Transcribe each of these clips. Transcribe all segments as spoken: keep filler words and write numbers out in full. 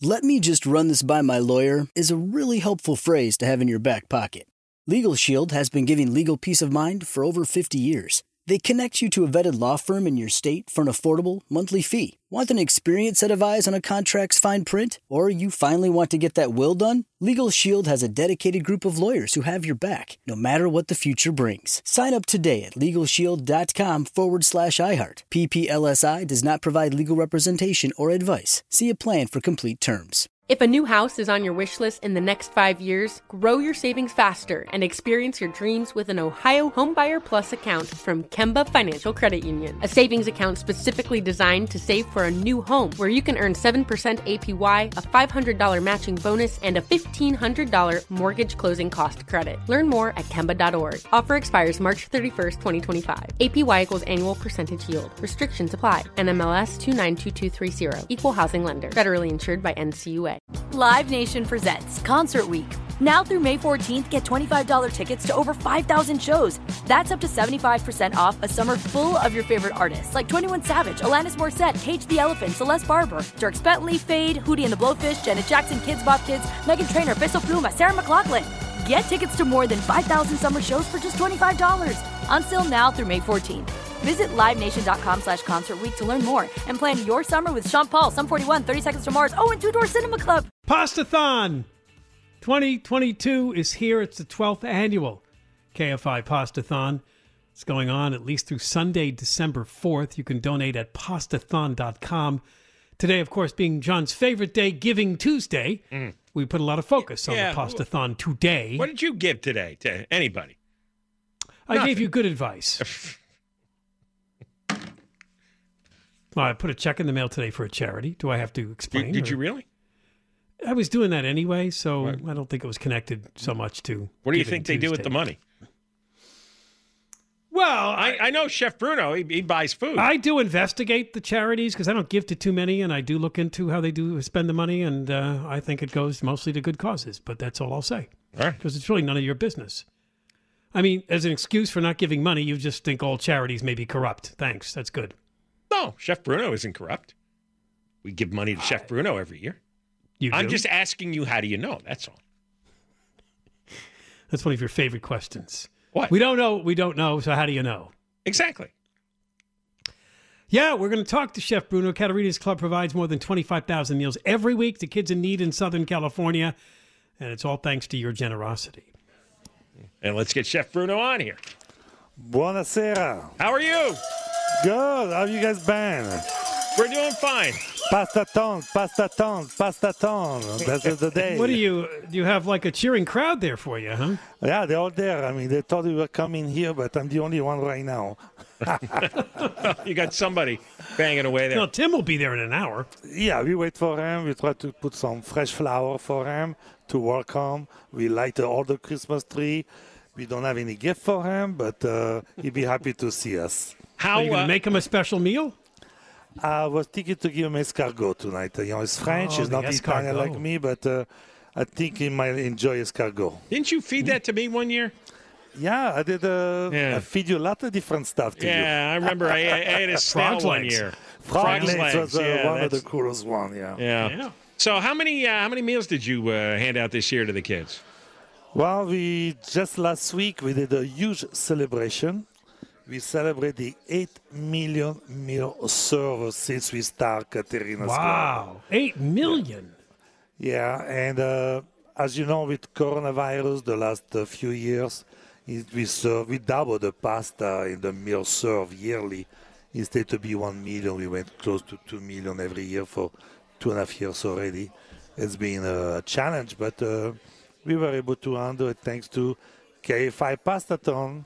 "Let me just run this by my lawyer" is a really helpful phrase to have in your back pocket. Legal Shield has been giving legal peace of mind for over fifty years. They connect you to a vetted law firm in your state for an affordable monthly fee. Want an experienced set of eyes on a contract's fine print? Or you finally want to get that will done? Legal Shield has a dedicated group of lawyers who have your back, no matter what the future brings. Sign up today at LegalShield.com forward slash iHeart. P P L S I does not provide legal representation or advice. See a plan for complete terms. If a new house is on your wish list in the next five years, grow your savings faster and experience your dreams with an Ohio Homebuyer Plus account from Kemba Financial Credit Union. A savings account specifically designed to save for a new home, where you can earn seven percent A P Y, a five hundred dollars matching bonus, and a fifteen hundred dollars mortgage closing cost credit. Learn more at Kemba dot org. Offer expires March thirty-first, twenty twenty-five. A P Y equals annual percentage yield. Restrictions apply. N M L S two nine two two three zero. Equal housing lender. Federally insured by N C U A. Live Nation presents Concert Week. Now through May fourteenth, get twenty-five dollars tickets to over five thousand shows. That's up to seventy-five percent off a summer full of your favorite artists like twenty-one Savage, Alanis Morissette, Cage the Elephant, Celeste Barber, Dierks Bentley, Fade, Hootie and the Blowfish, Janet Jackson, Kids Bop Kids, Meghan Trainor, Peso Pluma, Sarah McLachlan. Get tickets to more than five thousand summer shows for just twenty-five dollars. On sale now through May fourteenth. Visit livenation.com slash concert week to learn more and plan your summer with Sean Paul, Sum forty-one, thirty Seconds to Mars, oh, and Two Door Cinema Club. Pastathon twenty twenty-two is here. It's the twelfth annual K F I Pastathon. It's going on at least through Sunday, December fourth. You can donate at pastathon dot com. Today, of course, being John's favorite day, Giving Tuesday, mm. we put a lot of focus on yeah. the Pastathon today. What did you give today to anybody? I Nothing. gave you good advice. Well, I put a check in the mail today for a charity. Do I have to explain? Did, did you really? I was doing that anyway, so what? I don't think it was connected so much to What do you think Tuesday. they do with the money? Well, I, I know Chef Bruno, he, he buys food. I do investigate the charities because I don't give to too many, and I do look into how they do spend the money, and uh, I think it goes mostly to good causes, but that's all I'll say. All right. Because it's really none of your business. I mean, as an excuse for not giving money, you just think all charities may be corrupt. Thanks. That's good. No, Chef Bruno isn't corrupt. We give money to Chef Bruno every year. You do? I'm just asking you, how do you know? That's all. That's one of your favorite questions. What? We don't know. We don't know. So how do you know? Exactly. Yeah, we're going to talk to Chef Bruno. Caterina's Club provides more than twenty-five thousand meals every week to kids in need in Southern California. And it's all thanks to your generosity. And let's get Chef Bruno on here. Buonasera. How are you? Good. How you guys been? We're doing fine. Pastathon, pastathon, pastathon. That's the day. What do you, do you have like a cheering crowd there for you, huh? Yeah, they're all there. I mean, they thought we were coming here, but I'm the only one right now. You got somebody banging away there. No, Tim will be there in an hour. Yeah, we wait for him. We try to put some fresh flower for him to welcome. We light all the Christmas tree. We don't have any gift for him, but uh, he'd be happy to see us. How Are you going to uh, make him a special meal? I was thinking to give him escargot tonight. You know, he's French. Oh, he's not Italian like me, but uh, I think he might enjoy escargot. Didn't you feed that to me one year? Yeah, I did. Uh, yeah. I feed you a lot of different stuff to yeah, you. Yeah, I remember I, I ate a snail one year. Frog, Frog legs was uh, yeah, one of the coolest one, yeah. Yeah. yeah. So how many uh, how many meals did you uh, hand out this year to the kids? Well, we just last week we did a huge celebration. We celebrate the eight million meal servers since we start Caterina's Club. Wow, eight million. Yeah, yeah. and uh, as you know, with coronavirus, the last uh, few years, it, we serve we doubled the pasta in the meal served yearly. Instead to be one million, we went close to two million every year for two and a half years already. It's been a challenge, but uh, we were able to handle it thanks to K F I Pastathon.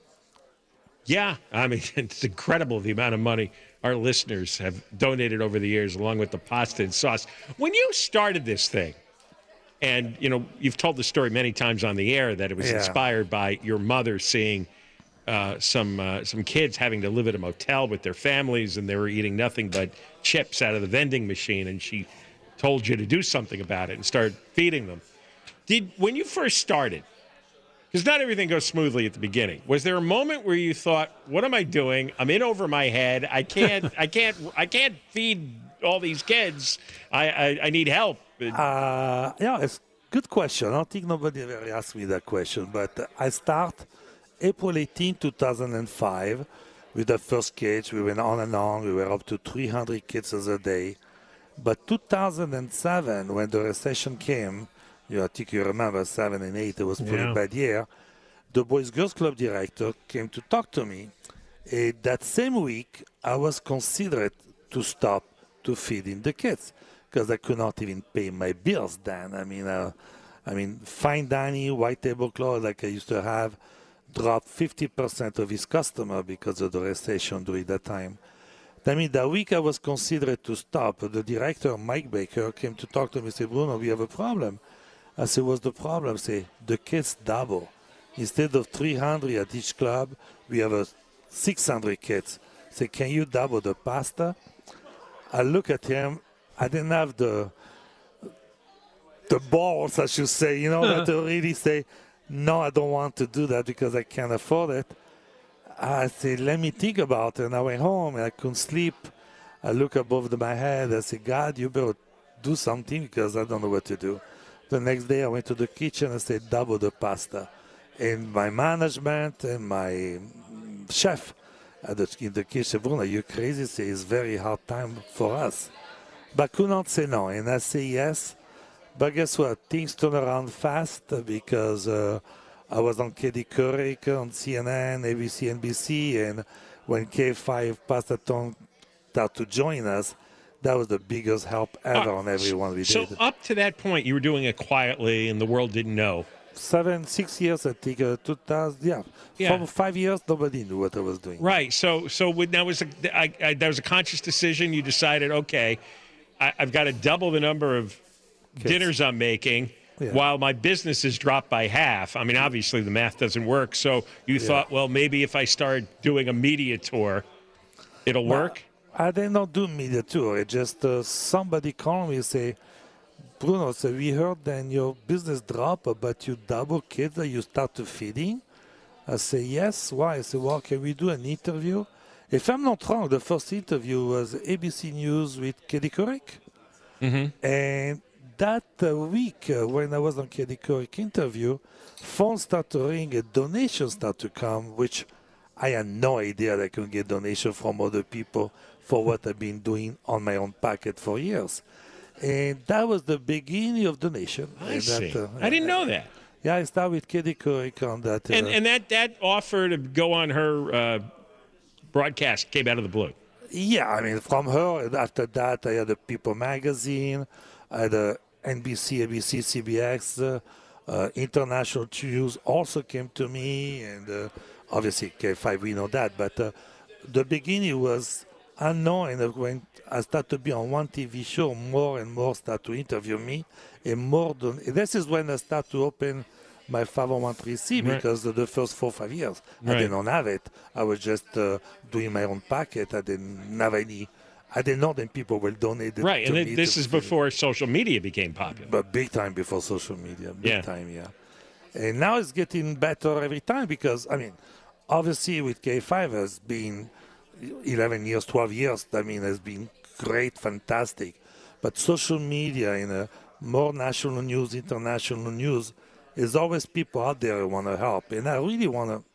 Yeah, I mean, it's incredible the amount of money our listeners have donated over the years, along with the pasta and sauce. When you started this thing, and, you know, you've told the story many times on the air that it was yeah. inspired by your mother seeing uh, some uh, some kids having to live at a motel with their families, and they were eating nothing but chips out of the vending machine, and she told you to do something about it and start feeding them. Did when you first started, because not everything goes smoothly at the beginning, was there a moment where you thought, "What am I doing? I'm in over my head. I can't. I can't. I can't feed all these kids. I, I, I need help. Uh, yeah, it's a good question. I don't think nobody ever asked me that question, but uh, I start April eighteenth, two thousand five with the first cage. We went on and on. We were up to three hundred kids a day. But two thousand seven, when the recession came, you know, I think you remember seven and eight, it was a pretty Yeah. bad year. The Boys Girls Club director came to talk to me. And that same week, I was considered to stop to feeding the kids because I could not even pay my bills then. I mean, uh, I mean, fine dining, white tablecloth, like I used to have, dropped fifty percent of his customer because of the recession during that time. I mean, that week I was considered to stop. The director, Mike Baker, came to talk to me and said, Bruno, we have a problem. I said, what's the problem? Say, the kids double. Instead of three hundred at each club, we have a six hundred kids. Say, can you double the pasta? I look at him. I didn't have the the balls, I should say, you know, to really say, no, I don't want to do that because I can't afford it. I said, let me think about it. And I went home and I couldn't sleep. I look above the, my head. I said, God, you better do something because I don't know what to do. The next day I went to the kitchen and said, double the pasta. And my management and my chef at the, in the kitchen, Bruno, are you crazy? Say, it's very hard time for us. But I could not say no. And I say yes. But guess what? Things turn around fast because uh, I was on Katie Couric on C N N, A B C, N B C, and when K five Pastathon started to join us, that was the biggest help ever Uh, on everyone we so did. up to that point, you were doing it quietly, and the world didn't know. Seven, six years, I think, uh, two thousand, yeah. Yeah. For five years, nobody knew what I was doing. Right. So, so with, that was a I, I, that was a conscious decision. You decided, okay, I, I've got to double the number of Kids. dinners I'm making, Yeah. while my business has dropped by half. I mean, obviously the math doesn't work. So you thought, well, maybe if I start doing a media tour, it'll work. I did not do media tour. It just uh, somebody called me and say, Bruno, so we heard then your business drop, but you double kids that you start to feeding. I say, yes. Why? I say, well, can we do an interview? If I'm not wrong, the first interview was A B C News with Katie Couric. Mm-hmm. And that uh, week, uh, when I was on Katie Couric interview, phones start to ring and donations start to come, which I had no idea that I could get donations from other people for what I've been doing on my own packet for years. And that was the beginning of donation. I And see. that, uh, I didn't know that. Yeah, I started with Katie Couric on that. Uh, And and that that offer to go on her uh, broadcast came out of the blue. Yeah, I mean, from her, and after that, I had a People magazine, I had a N B C, A B C, C B S, uh, uh, International News also came to me, and uh, obviously K five, we know that, but uh, the beginning was unknown, and when I started to be on one T V show, more and more start to interview me, and more than, this is when I start to open my five oh one three C Right. because of the first four, five years, Right. I did not have it. I was just uh, doing my own packet. I didn't have any, I didn't know that people will donate it Right, to and me then this to is feed it. before social media became popular. But big time before social media, big Yeah. time, yeah. And now it's getting better every time because, I mean, obviously with K five has been eleven years, twelve years, I mean, has been great, fantastic. But social media in a more national news, international news, there's always people out there who want to help. And I really want to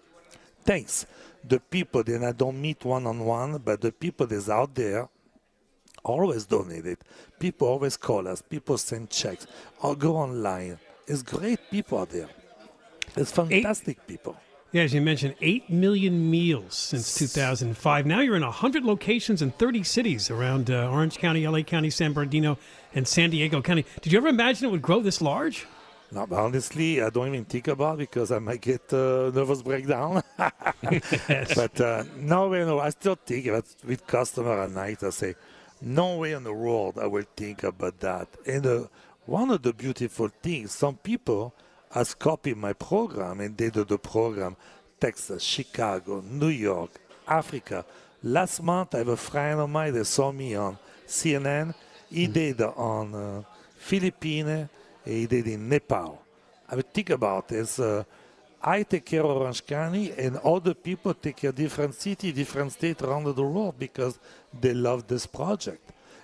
thanks the people that I don't meet one-on-one, but the people that's out there always donate it. People always call us. People send checks or go online. It's great people out there. It's fantastic people. Yeah, as you mentioned, eight million meals since two thousand five. Now you're in one hundred locations in thirty cities around uh, Orange County, L A County, San Bernardino, and San Diego County. Did you ever imagine it would grow this large? No, but honestly, I don't even think about it because I might get uh, nervous breakdown. Yes. But uh, no way, no. I still think about with customer at night. I say, no way in the world I will think about that. And uh, one of the beautiful things, some people has copied my program and they do the program Texas, Chicago, New York, Africa. Last month, I have a friend of mine that saw me on C N N. He did on uh, Philippines. He did in Nepal. I would think about this. Uh, I take care of Orange County, and other people take care of different cities, different states around the world because they love this project.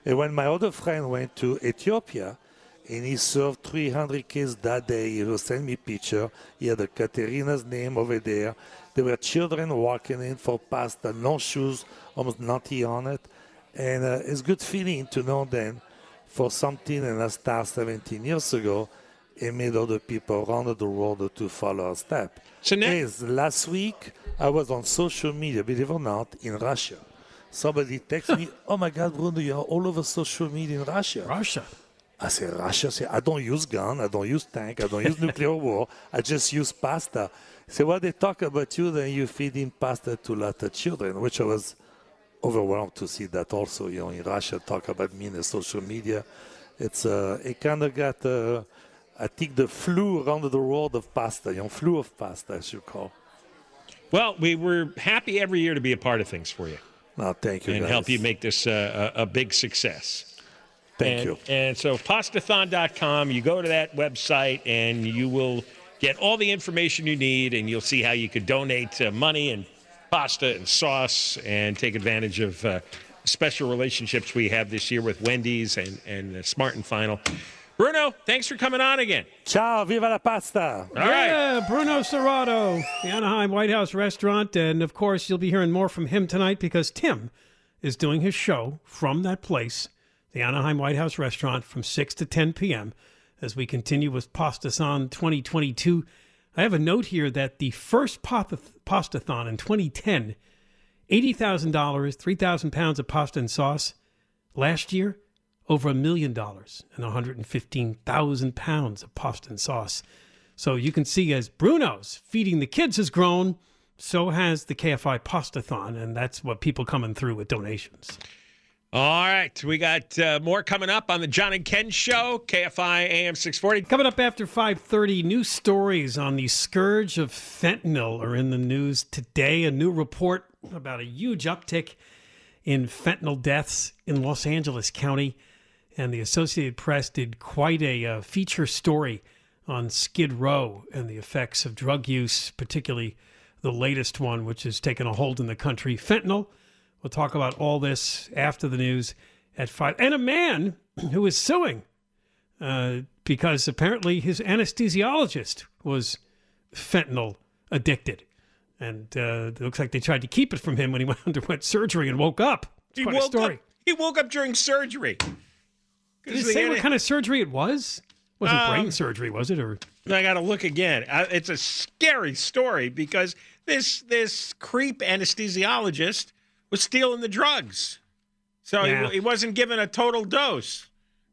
And when my other friend went to Ethiopia, and he served three hundred kids that day, he was sending me picture. He had a Katerina's name over there. There were children walking in for pasta, no shoes, almost nothing on it. And uh, it's a good feeling to know then for something and I started seventeen years ago, it made other people around the world to follow our step. So now- Yes, last week, I was on social media, believe it or not, in Russia. Somebody texted me, oh my God, Bruno, you're all over social media in Russia. Russia. I said, Russia? I said, I don't use gun, I don't use tank, I don't use nuclear war, I just use pasta. So what they talk about you, then you feeding pasta to a lot of children, which I was overwhelmed to see that also, you know, in Russia, talk about me in the social media. It's, uh, it kind of got, uh, I think, the flu around the world of pasta, you know, flu of pasta, as you call. Well, we were happy every year to be a part of things for you. No, thank you, and guys. help you make this uh, a, a big success. Thank and, you. And so pastathon dot com, you go to that website and you will get all the information you need, and you'll see how you could donate uh, money and pasta and sauce and take advantage of uh, special relationships we have this year with Wendy's and, and uh, Smart and Final. Bruno, thanks for coming on again. Ciao, viva la pasta. All right. Yeah, Bruno Serrato, the Anaheim White House restaurant. And, of course, you'll be hearing more from him tonight because Tim is doing his show from that place, the Anaheim White House restaurant, from six to ten p.m. as we continue with Pastathon twenty twenty-two. I have a note here that the first Pastathon in twenty ten, eighty thousand dollars, three thousand pounds of pasta and sauce. Last year, over a million dollars and one hundred fifteen thousand pounds of pasta and sauce. So you can see as Bruno's Feeding the Kids has grown, so has the K F I Pastathon, and that's what people coming through with donations. All right. We got uh, more coming up on the John and Ken Show, K F I A M six forty. Coming up after five thirty, new stories on the scourge of fentanyl are in the news today. A new report about a huge uptick in fentanyl deaths in Los Angeles County. And the Associated Press did quite a uh, feature story on Skid Row and the effects of drug use, particularly the latest one, which has taken a hold in the country, fentanyl. We'll talk about all this after the news at five. And a man who is suing uh, because apparently his anesthesiologist was fentanyl addicted. And uh, it looks like they tried to keep it from him when he underwent surgery and woke up. It's He quite woke a story. up. He woke up during surgery. Did it say what kind of surgery it was? Wasn't Um, brain surgery, was it? Or I got to look again. Uh, it's a scary story because this this creep anesthesiologist was stealing the drugs, so Yeah. he, he wasn't given a total dose.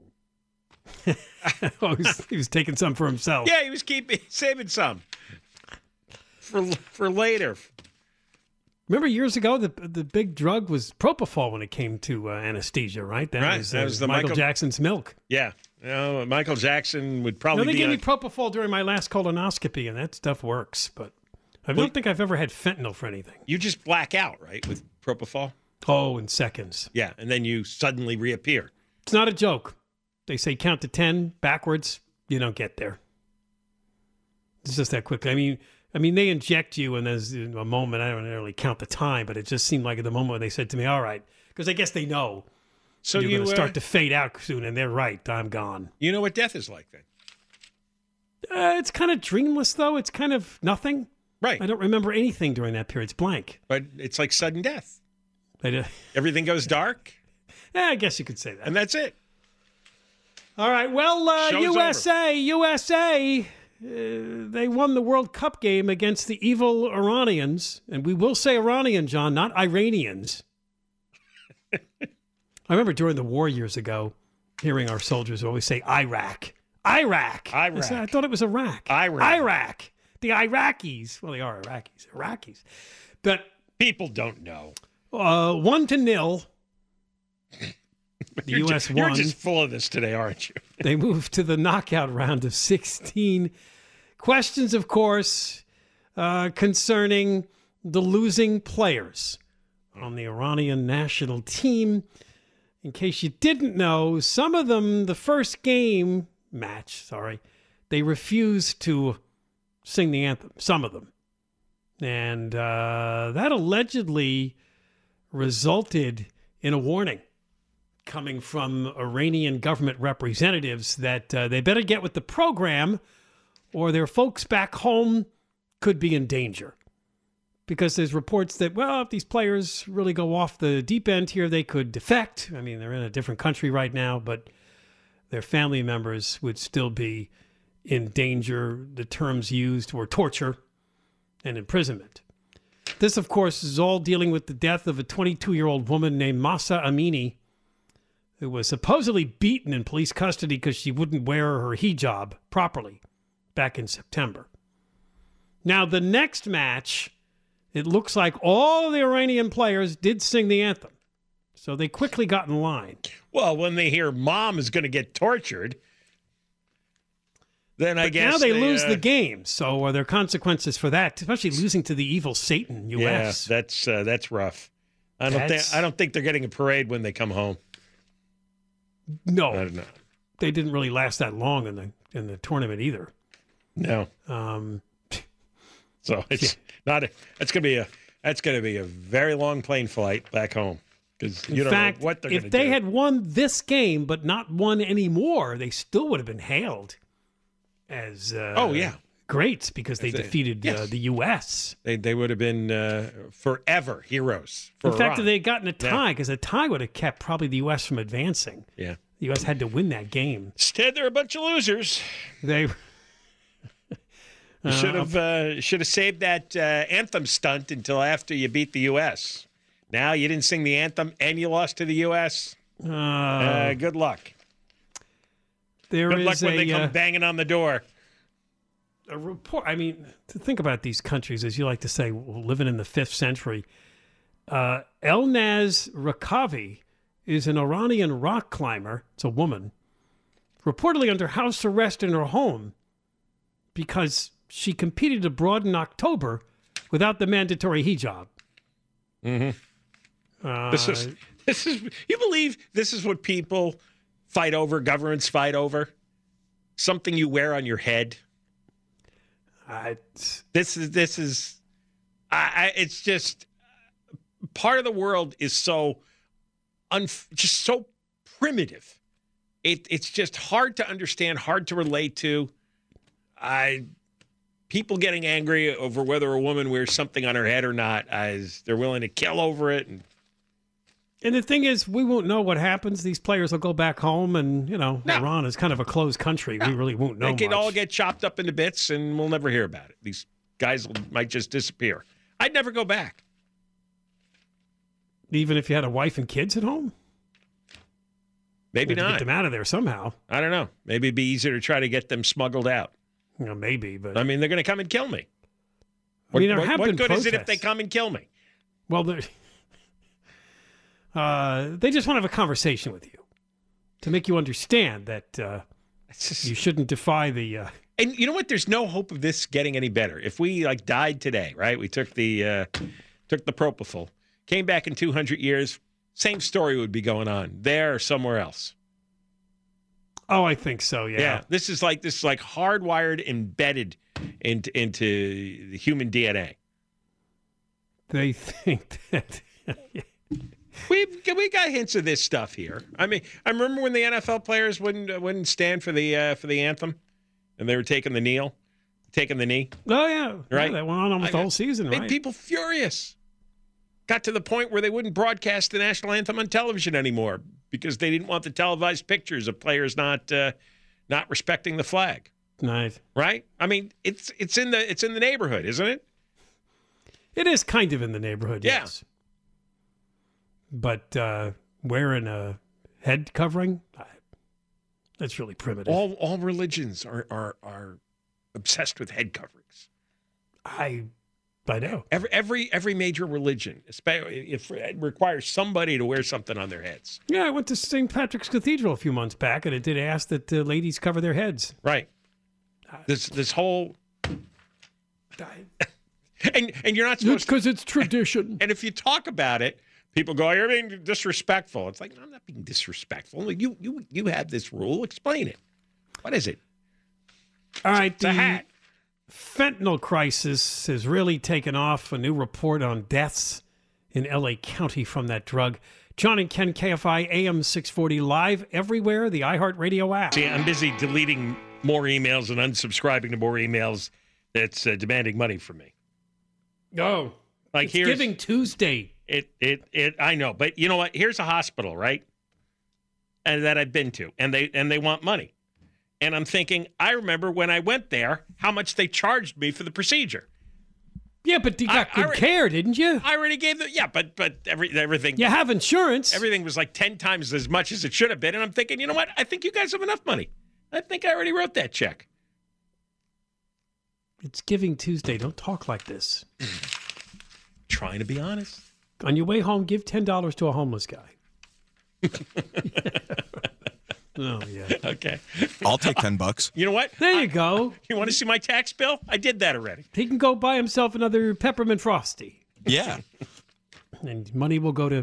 oh, he, was, he was taking some for himself. Yeah, he was keeping saving some for for later. Remember years ago, the the big drug was propofol when it came to uh, anesthesia, right? That Right, was, that uh, was the Michael, Michael- Jackson's milk. Yeah, you know, Michael Jackson would No, probably they be. gave on- me propofol during my last colonoscopy, and that stuff works. But I Well- don't think I've ever had fentanyl for anything. you just black out, right, with propofol. Oh, in seconds. Yeah, and then you suddenly reappear. It's not a joke. They say count to ten backwards. You don't get there. It's just that quick. I mean, I mean, they inject you, and there's a moment. I don't really count the time, but it just seemed like at the moment when they said to me, "All right," because I guess they know So you're you going to uh, start to fade out soon, and they're right. I'm gone. you know what death is like then, Uh, it's kind of dreamless, though. It's kind of nothing. right? I don't remember anything during that period. It's blank. But it's like sudden death. I, uh, Everything goes dark, yeah, I guess you could say that. and that's it. All right. Well, uh, Show's U S A, U S A, uh, they won the World Cup game against the evil Iranians. And we will say Iranian, John, not Iranians. I remember during the war years ago, hearing our soldiers always say Iraq. Iraq. I, Iraq. said, I thought it was Iraq. Iraq. Iraq. The Iraqis. Well, they are Iraqis. Iraqis. But People don't know. uh, one to nil. The You're U S ju- won. You're just full of this today, aren't you? They moved to the knockout round of sixteen. Questions, of course, uh, concerning the losing players on the Iranian national team. In case you didn't know, some of them, the first game match, sorry, they refused to sing the anthem. Some of them. And uh, that allegedly resulted in a warning coming from Iranian government representatives that uh, they better get with the program or their folks back home could be in danger. Because there's reports that, well, if these players really go off the deep end here, they could defect. I mean, they're in a different country right now, but their family members would still be in danger. The terms used were torture and imprisonment. This, of course, is all dealing with the death of a twenty-two-year-old woman named Mahsa Amini, who was supposedly beaten in police custody because she wouldn't wear her hijab properly back in September. Now, the next match, it looks like all the Iranian players did sing the anthem. So they quickly got in line. Well, when they hear mom is going to get tortured, then I but guess now they, they lose uh, the game. So are there consequences for that, especially losing to the evil Satan, U S? Yeah, that's uh, that's rough. I don't That's- think I don't think they're getting a parade when they come home. No, I don't know. they didn't really last that long in the in the tournament either. No. Um, So it's not. A, that's going to be a. That's going to be a very long plane flight back home because you in don't fact, know what they're going if to do. they had won this game but not won any more, they still would have been hailed as uh, Oh, yeah. greats because they As they- defeated yes. uh, the U S. They they would have been uh, forever heroes. For In fact, Iran. if they had gotten a Yeah. tie, because a tie would have kept probably the U S from advancing. yeah. The U S had to win that game. Instead, they're a bunch of losers. They You should have uh, should have saved that uh, anthem stunt until after you beat the U S. Now you didn't sing the anthem and you lost to the U S. uh, Uh, good luck. there Good luck is when they a, come uh, banging on the door. a report. I mean, to think about these countries, as you like to say, living in the fifth century. Uh, Elnaz Rakavi is an Iranian rock climber. It's a woman, reportedly under house arrest in her home because she competed abroad in October without the mandatory hijab. Mm-hmm. Uh, This is this is. You believe this is what people fight over? Governments fight over something you wear on your head. I, This is this is. I, I it's just part of the world is so un, just so primitive. It it's just hard to understand, hard to relate to. I people getting angry over whether a woman wears something on her head or not, as they're willing to kill over it. And and the thing is, we won't know what happens. These players will go back home, and you know, No. Iran is kind of a closed country. We really won't know they could much. all get chopped up into bits, and we'll never hear about it. These guys might just disappear. I'd never go back. Even if you had a wife and kids at home, Maybe You had to not. get them out of there somehow. I don't know. Maybe it'd be easier to try to get them smuggled out. You know, maybe, but I mean, they're going to come and kill me. I What, mean, there what- have what been good is it if they protests. come and kill me? well, they're- uh, they just want to have a conversation with you to make you understand that uh, It's just- you shouldn't defy the. Uh, And you know what? There's no hope of this getting any better. If we like died today, right? We took the uh, took the propofol, came back in two hundred years, same story would be going on there or somewhere else. oh, I think so. Yeah. Yeah, this is like this is like hardwired, embedded into into the human D N A. They think that. We we got hints of this stuff here. I mean, I remember when the N F L players wouldn't wouldn't stand for the uh, for the anthem, and they were taking the kneel, taking the knee. Oh yeah, Right. Yeah, that went on almost I- the whole season, Made right? people furious. Got to the point where they wouldn't broadcast the national anthem on television anymore because they didn't want the televised pictures of players not uh, not respecting the flag. Nice. Right? I mean, it's it's in the it's in the neighborhood, isn't it? It is kind of in the neighborhood, Yeah. yes. But uh, wearing a head covering, I, that's really primitive. All all religions are are are obsessed with head coverings. I, I know. Every every every major religion, especially if it requires somebody to wear something on their heads. Yeah, I went to Saint Patrick's Cathedral a few months back, and it did ask that uh, ladies cover their heads. Right. This this whole I, and and you're not it's supposed to. because it's tradition. And if you talk about it, people go, "You're being disrespectful." It's like, no, I'm not being disrespectful. You you you have this rule. Explain it. What is it? All right, It's a the hat. fentanyl crisis has really taken off. A new report on deaths in L A County from that drug. John and Ken, K F I, A M six forty, live everywhere, the iHeartRadio app. See, I'm busy deleting more emails and unsubscribing to more emails that's uh, demanding money from me. Oh, like it's here's Giving Tuesday. It, it, it. I know, but you know what? Here's a hospital, right? And that I've been to, and they and they want money. And I'm thinking, I remember when I went there, how much they charged me for the procedure. Yeah, but you got I- good I already- care, didn't you? I already gave the yeah, but but every everything You have insurance. everything was like ten times as much as it should have been. And I'm thinking, you know what? I think you guys have enough money. I think I already wrote that check. It's Giving Tuesday. Don't talk like this. Trying to be honest. On your way home, give ten dollars to a homeless guy. Oh, yeah. Okay. I'll take ten bucks. You know what? There you go. You want to see my tax bill? I did that already. He can go buy himself another peppermint frosty, Yeah. and money will go to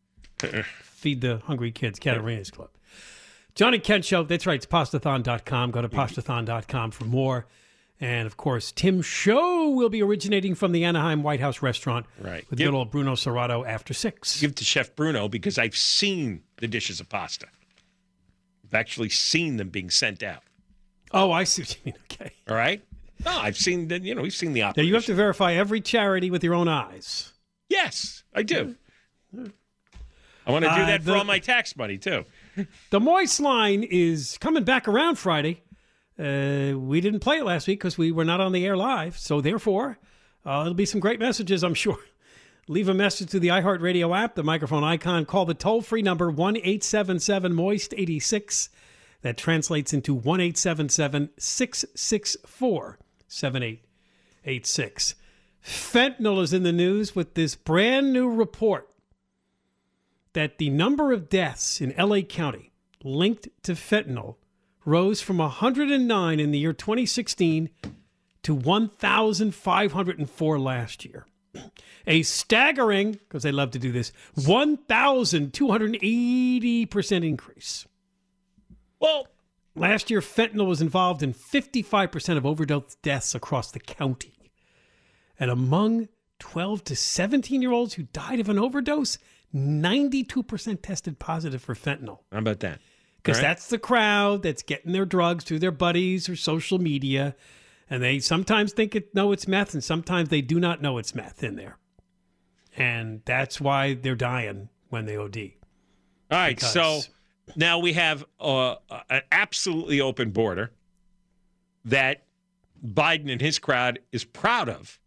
feed the hungry kids, Catarina's Club. John and Ken Show. That's right. It's pastathon dot com. Go to pastathon dot com for more. And, of course, Tim's show will be originating from the Anaheim White House restaurant Right. with Give- good old Bruno Serrato after six. Give to Chef Bruno because I've seen the dishes of pasta. I've actually seen them being sent out. Oh, I see what you mean. Okay. All right? No, I've seen the, you know, we've seen the Now, operation. you have to verify every charity with your own eyes. Yes, I do. I want to do Uh, that for the- all my tax money, too. The Moist line is coming back around Friday. Uh, we didn't play it last week because we were not on the air live. So, therefore, uh, it'll be some great messages, I'm sure. Leave a message to the iHeartRadio app, the microphone icon. Call the toll-free number one eight seven seven moist eighty-six. That translates into one eight seven seven six six four seven eight eight six. Fentanyl is in the news with this brand new report that the number of deaths in L A County linked to fentanyl rose from one hundred nine in the year twenty sixteen to one thousand five hundred four last year. A staggering, because they love to do this, one thousand two hundred eighty percent increase. Well, Last year, fentanyl was involved in fifty-five percent of overdose deaths across the county. And among twelve to seventeen-year-olds who died of an overdose, ninety-two percent tested positive for fentanyl. how about that? Because All right. that's the crowd that's getting their drugs through their buddies or social media. And they sometimes think it know it's meth, and sometimes they do not know it's meth in there. And that's why they're dying when they O D. All right, because- so now we have uh, an absolutely open border that Biden and his crowd is proud of.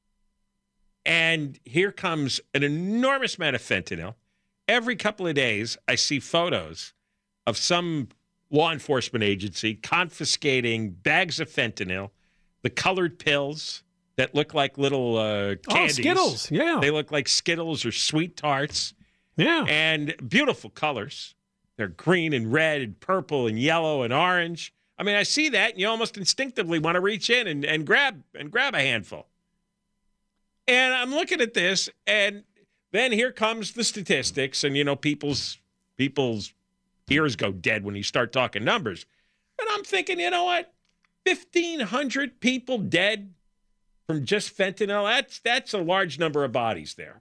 And here comes an enormous amount of fentanyl. Every couple of days, I see photos of some law enforcement agency confiscating bags of fentanyl, the colored pills that look like little uh, Oh, candies. Skittles, yeah. They look like Skittles or Sweet Tarts. Yeah. And beautiful colors. They're green and red and purple and yellow and orange. I mean, I see that, and you almost instinctively want to reach in and, and grab and grab a handful. And I'm looking at this, and then here comes the statistics, and you know, people's people's ears go dead when you start talking numbers. And I'm thinking, you know what? fifteen hundred people dead from just fentanyl. That's that's a large number of bodies there.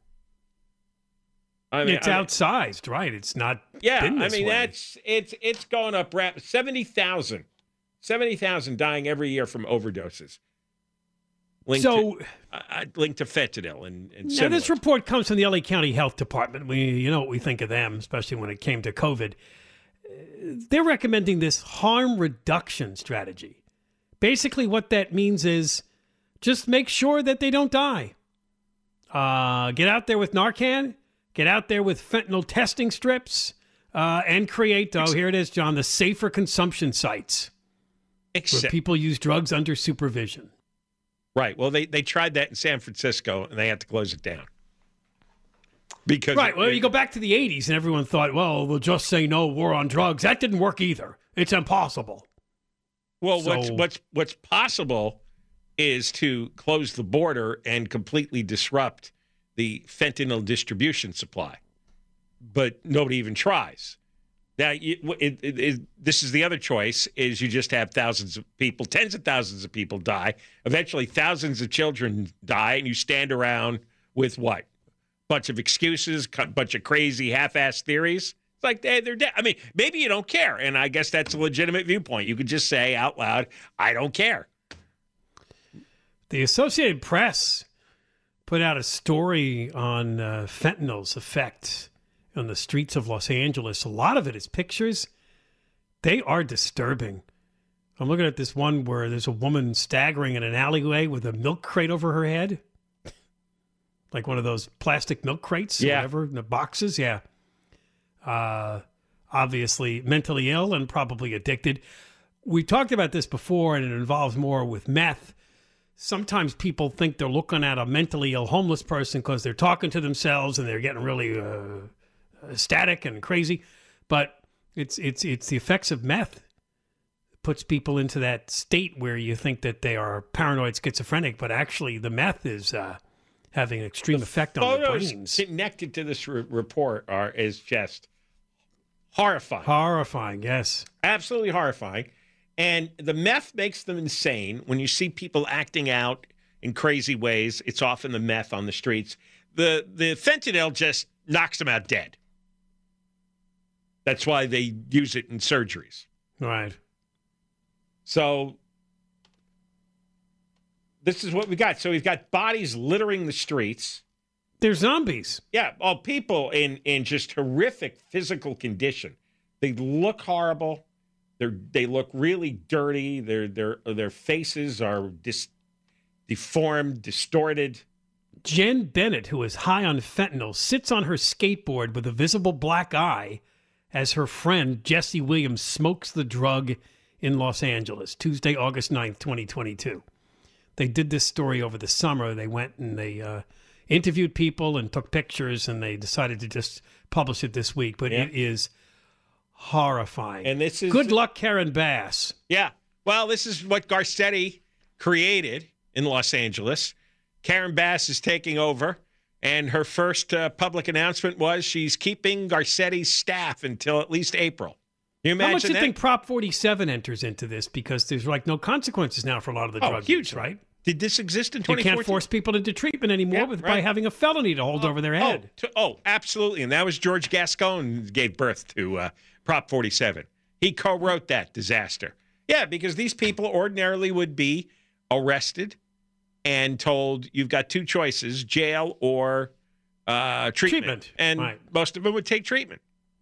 I mean, it's I mean, outsized, right? It's not. yeah, been I this mean way. that's it's it's going up rap seventy thousand. seventy thousand dying every year from overdoses. Linked So- to, uh, linked to fentanyl and, and Now, this stimulants. report comes from the L A County Health Department. We, you know what we think of them, especially when it came to COVID. Uh, They're recommending this harm reduction strategy. Basically, what that means is just make sure that they don't die. Uh, get out there with Narcan. Get out there with fentanyl testing strips. Uh, and create, oh, here it is, John, the safer consumption sites where Except, people use drugs under supervision. right. Well, they, they tried that in San Francisco, and they had to close it down. Because Right. Well, you go back to the eighties, and everyone thought, well, we'll just say no, war on drugs. That didn't work either. It's impossible. Well, what's So- what's what's possible is to close the border and completely disrupt the fentanyl distribution supply, but nobody even tries. Now, you, it, it, it, this is the other choice: is you just have thousands of people, tens of thousands of people die. Eventually, thousands of children die, and you stand around with what? bunch of excuses, a bunch of crazy half-assed theories. It's like they, they're dead. I mean, maybe you don't care, and I guess that's a legitimate viewpoint. You could just say out loud, I don't care. The Associated Press put out a story on uh, fentanyl's effect on the streets of Los Angeles. A lot of it is pictures. They are disturbing. I'm looking at this one where there's a woman staggering in an alleyway with a milk crate over her head. Like one of those plastic milk crates, yeah. or whatever, in the boxes. Yeah. Uh, obviously mentally ill and probably addicted. We talked about this before, and it involves more with meth. Sometimes people think they're looking at a mentally ill homeless person because they're talking to themselves and they're getting really uh, ecstatic and crazy. But it's it's it's the effects of meth. It puts people into that state where you think that they are paranoid schizophrenic, but actually the meth is uh, having an extreme the effect on the brains. Connected to this re- report are is just horrifying. Horrifying, yes. Absolutely horrifying. And the meth makes them insane. When you see people acting out in crazy ways, it's often the meth on the streets. The the fentanyl just knocks them out dead. That's why they use it in surgeries. Right. So this is what we got. So we've got bodies littering the streets. They're zombies. Yeah, all people in, in just horrific physical condition. They look horrible. They're, they look really dirty. Their their their faces are dis, deformed, distorted. Jen Bennett, who is high on fentanyl, sits on her skateboard with a visible black eye as her friend Jesse Williams smokes the drug in Los Angeles, Tuesday, August ninth, twenty twenty-two. They did this story over the summer. They went and they uh, interviewed people and took pictures, and they decided to just publish it this week. But yeah. it is horrifying. And this is good luck, Karen Bass. Yeah. Well, this is what Garcetti created in Los Angeles. Karen Bass is taking over, and her first uh, public announcement was she's keeping Garcetti's staff until at least April. Can you imagine How much do you that? think Prop forty-seven enters into this? Because there's like no consequences now for a lot of the oh, drug huge, use, right? Did this exist in You twenty fourteen? can't force people into treatment anymore Yeah, with, right. by having a felony to hold oh, over their head. Oh, to, oh, absolutely. And that was George Gascon who gave birth to uh, Prop forty-seven. He co-wrote that disaster. Yeah, because these people ordinarily would be arrested and told you've got two choices, jail or uh, treatment. Treatment, And right. most of them would take treatment.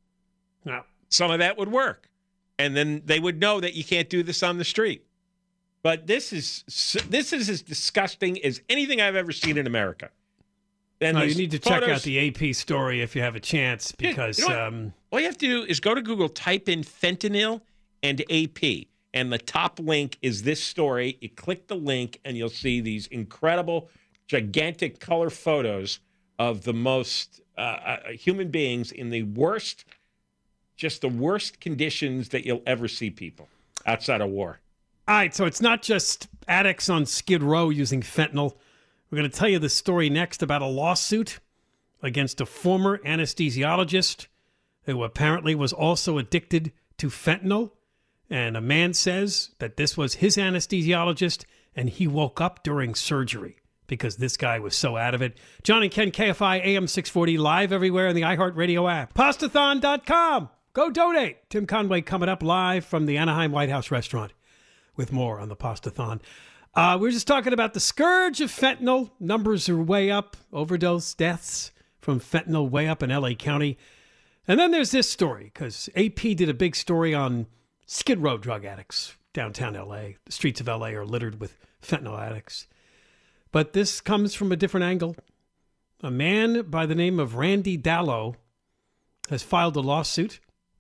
No. Some of that would work. And then they would know that you can't do this on the street. But this is this is as disgusting as anything I've ever seen in America. And No, you these need to check photos- out the A P story if you have a chance, Yeah, because you know what? um, all you have to do is go to Google, type in fentanyl and A P, and the top link is this story. You click the link, and you'll see these incredible, gigantic color photos of the most uh, uh, human beings in the worst, just the worst conditions that you'll ever see people outside of war. all right, so it's not just addicts on Skid Row using fentanyl. We're going to tell you the story next about a lawsuit against a former anesthesiologist who apparently was also addicted to fentanyl. And a man says that this was his anesthesiologist, and he woke up during surgery because this guy was so out of it. John and Ken, K F I, A M six forty, live everywhere in the iHeartRadio app. Pastathon dot com. Go donate. Tim Conway coming up live from the Anaheim White House restaurant with more on the Pastathon. Uh, we we're just talking about the scourge of fentanyl. Numbers are way up. Overdose deaths from fentanyl way up in L A County. And then there's this story, because A P did a big story on Skid Row drug addicts downtown L A. The streets of L A are littered with fentanyl addicts. But this comes from a different angle. A man by the name of Randy Dallow has filed a lawsuit.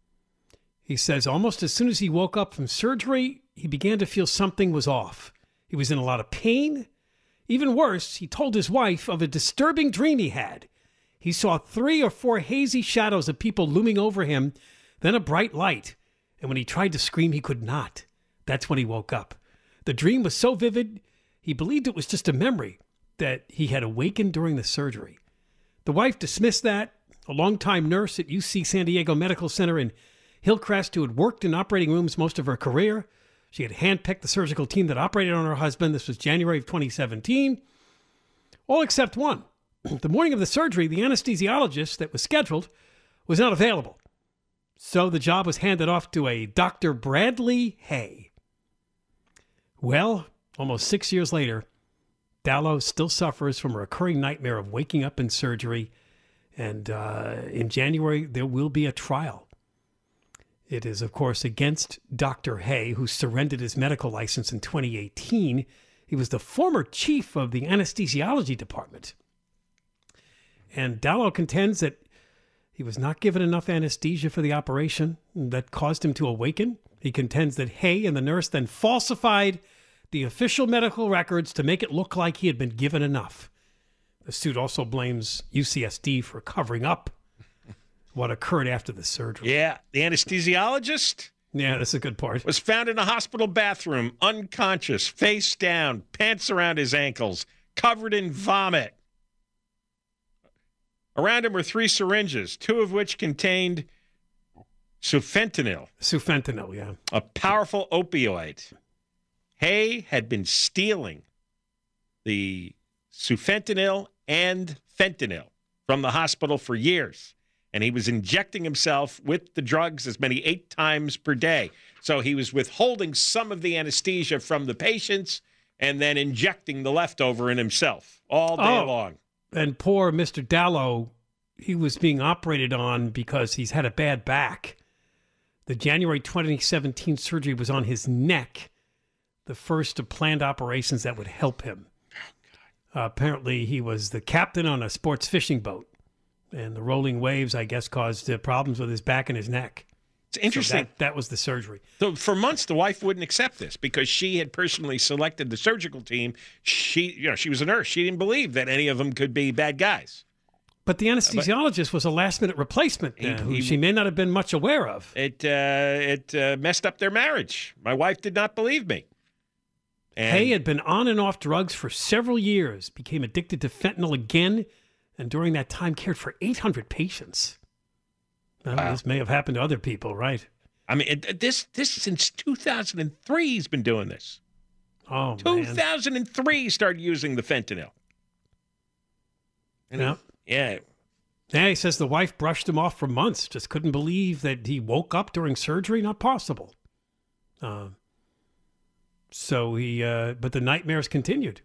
He says almost as soon as he woke up from surgery, he began to feel something was off. He was in a lot of pain. Even worse, he told his wife of a disturbing dream he had. He saw three or four hazy shadows of people looming over him, then a bright light. And when he tried to scream, he could not. That's when he woke up. The dream was so vivid, he believed it was just a memory that he had awakened during the surgery. The wife dismissed that. A longtime nurse at U C San Diego Medical Center in Hillcrest, who had worked in operating rooms most of her career. She had handpicked the surgical team that operated on her husband. This was January of twenty seventeen. All except one. the morning of the surgery, the anesthesiologist that was scheduled was not available. So the job was handed off to a Doctor Bradley Hay. Well, almost six years later, Dallow still suffers from a recurring nightmare of waking up in surgery. And uh, in January, there will be a trial. It is, of course, against Doctor Hay, who surrendered his medical license in twenty eighteen. He was the former chief of the anesthesiology department. And Dallow contends that he was not given enough anesthesia for the operation that caused him to awaken. He contends that Hay and the nurse then falsified the official medical records to make it look like he had been given enough. The suit also blames U C S D for covering up what occurred after the surgery. Yeah, the anesthesiologist Yeah, that's a good part. was found in a hospital bathroom, unconscious, face down, pants around his ankles, covered in vomit. Around him were three syringes, two of which contained sufentanil, Sufentanil, yeah. a powerful opioid. Hay had been stealing the sufentanil and fentanyl from the hospital for years, and he was injecting himself with the drugs as many eight times per day. So he was withholding some of the anesthesia from the patients and then injecting the leftover in himself all day Oh. long. And poor Mister Dallow, he was being operated on because he's had a bad back. The January twenty seventeen surgery was on his neck, the first of planned operations that would help him. Uh, apparently, he was the captain on a sports fishing boat, and the rolling waves, I guess, caused uh, problems with his back and his neck. It's interesting. So that, that was the surgery. So for months, the wife wouldn't accept this because she had personally selected the surgical team. She, you know, she was a nurse. She didn't believe that any of them could be bad guys. But the anesthesiologist was a last-minute replacement, uh, He- who he- she may not have been much aware of. It, uh, it uh, messed up their marriage. My wife did not believe me. And Hay had been on and off drugs for several years, became addicted to fentanyl again, and during that time cared for eight hundred patients. Well, Wow. This may have happened to other people, right? I mean, it, this this since two thousand three, he's been doing this. Oh, two man. thousand three, he started using the fentanyl. And he- Yeah. yeah. Yeah, he says the wife brushed him off for months, just couldn't believe that he woke up during surgery. Not possible. Uh, so he, uh, but the nightmares continued.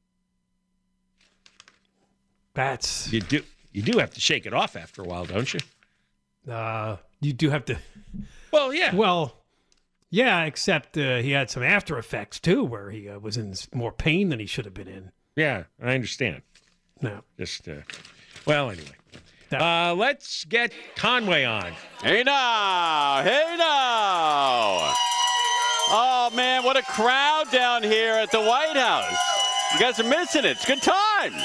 That's, You do you do have to shake it off after a while, don't you? uh, you do have to, Well, yeah. well, yeah, except uh, he had some after effects too, where he uh, was in more pain than he should have been in. Yeah, I understand. No. Just, uh, well, anyway. That- Uh, let's get Conway on. Hey now, hey now. Oh man, what a crowd down here at the White House. You guys are missing it. It's good times.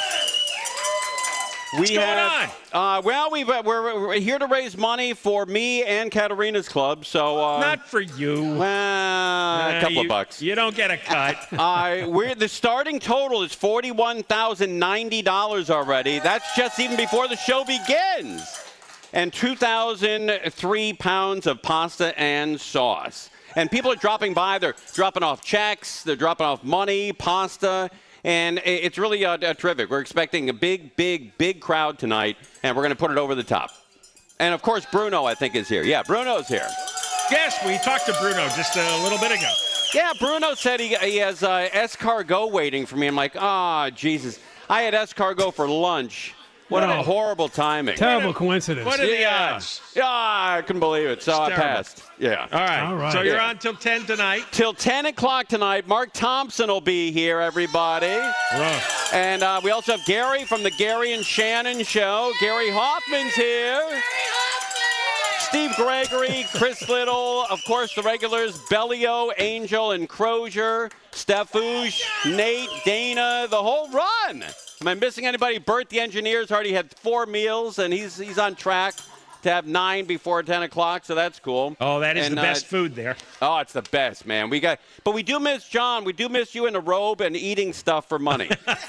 What's we going have, on? Uh, well, we we're, we're here to raise money for me and Katerina's club. So uh, Not for you. well, a Uh, couple you- of bucks. You don't get a cut. Uh, we're the starting total is forty-one thousand ninety dollars already. That's just even before the show begins. And two thousand three pounds of pasta and sauce. And people are dropping by. They're dropping off checks. They're dropping off money, pasta. And i- it's really uh, uh, terrific. We're expecting a big, big, big crowd tonight. And we're going to put it over the top. And, of course, Bruno, I think, is here. Yeah, Bruno's here. Yes, we talked to Bruno just a little bit ago. Yeah, Bruno said he, he has uh, escargot waiting for me. I'm like, ah, Jesus. I had escargot for lunch. What No. a horrible timing. Terrible coincidence. What are the Yeah. odds? Yeah, I couldn't believe it. So It's I terrible. passed. Yeah. All right. All right. So you're Yeah. on till ten tonight. Till ten o'clock tonight, Mark Thompson will be here, everybody. Rough. And uh, we also have Gary from the Gary and Shannon Show. Gary Hoffman's here. Steve Gregory, Chris Little, of course, the regulars, Bellio, Angel, and Crozier, Stefouche, Nate, Dana, the whole run. Am I missing anybody? Bert, the engineer's already had four meals, and he's he's on track to have nine before ten o'clock, so that's cool. Oh, that is And, the uh, best food there. Oh, it's the best, man. We got, but we do miss John. We do miss you in a robe and eating stuff for money.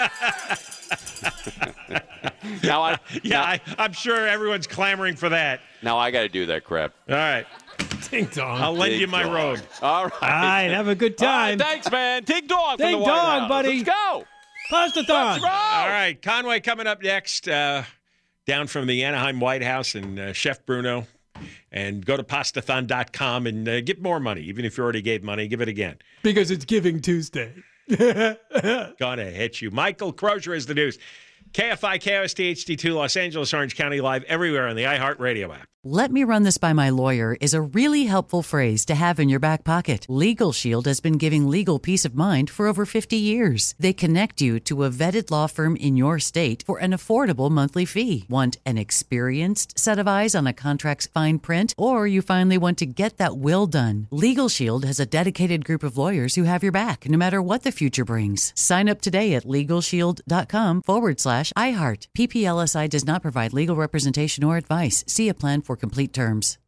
now I, Yeah, now, I, I'm sure everyone's clamoring for that. now I got to do that crap. All right. Ding dong. I'll lend Big you my dog. robe. All right. All right, have a good All right, time. thanks, man. Dig dog from Ding the White dong, House. buddy. Let's go. Pastathon. All right, Conway coming up next, uh, down from the Anaheim White House, and uh, Chef Bruno. And go to pastathon dot com and uh, give more money. Even if you already gave money, give it again. Because it's Giving Tuesday. Gonna hit you. Michael Crozier is the news. K F I, K O S T H D two, Los Angeles, Orange County, live everywhere on the iHeartRadio app. Let me run this by my lawyer is a really helpful phrase to have in your back pocket. Legal Shield has been giving legal peace of mind for over fifty years. They connect you to a vetted law firm in your state for an affordable monthly fee. Want an experienced set of eyes on a contract's fine print? Or you finally want to get that will done? Legal Shield has a dedicated group of lawyers who have your back, no matter what the future brings. Sign up today at LegalShield.com forward slash iHeart. P P L S I does not provide legal representation or advice. See a plan for complete terms.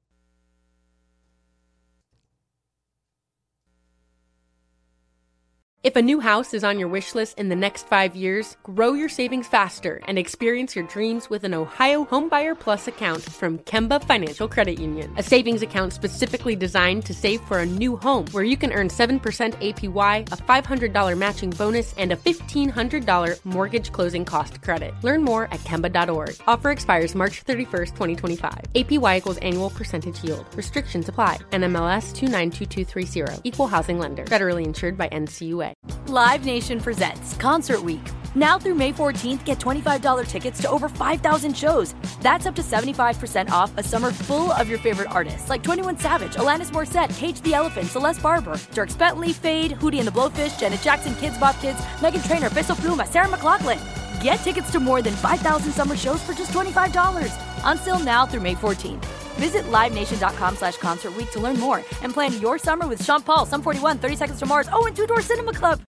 If a new house is on your wish list in the next five years, grow your savings faster and experience your dreams with an Ohio Homebuyer Plus account from Kemba Financial Credit Union. A savings account specifically designed to save for a new home, where you can earn seven percent A P Y, a five hundred dollars matching bonus, and a fifteen hundred dollars mortgage closing cost credit. Learn more at kemba dot org. Offer expires March thirty-first, twenty twenty-five. A P Y equals annual percentage yield. Restrictions apply. N M L S two nine two two three zero. Equal housing lender. Federally insured by N C U A. Live Nation presents Concert Week. Now through May fourteenth, get twenty-five dollars tickets to over five thousand shows. That's up to seventy-five percent off a summer full of your favorite artists like twenty-one Savage, Alanis Morissette, Cage the Elephant, Celeste Barber, Dierks Bentley, Fade, Hootie and the Blowfish, Janet Jackson, Kids Bop Kids, Meghan Trainor, Peso Pluma, Sarah McLachlan. Get tickets to more than five thousand summer shows for just twenty-five dollars. Until now through May fourteenth. Visit livenation.com slash concert week to learn more and plan your summer with Sean Paul, Sum forty-one, thirty Seconds to Mars, oh, and Two Door Cinema Club.